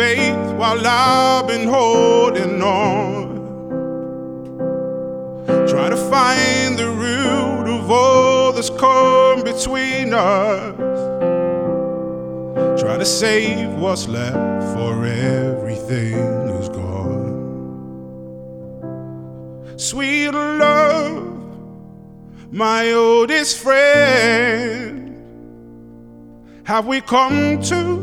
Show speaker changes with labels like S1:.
S1: faith while I've been holding on. Try to find the root of all that's come between us. Try to save what's left for everything is gone. Sweet love, my oldest friend, have we come to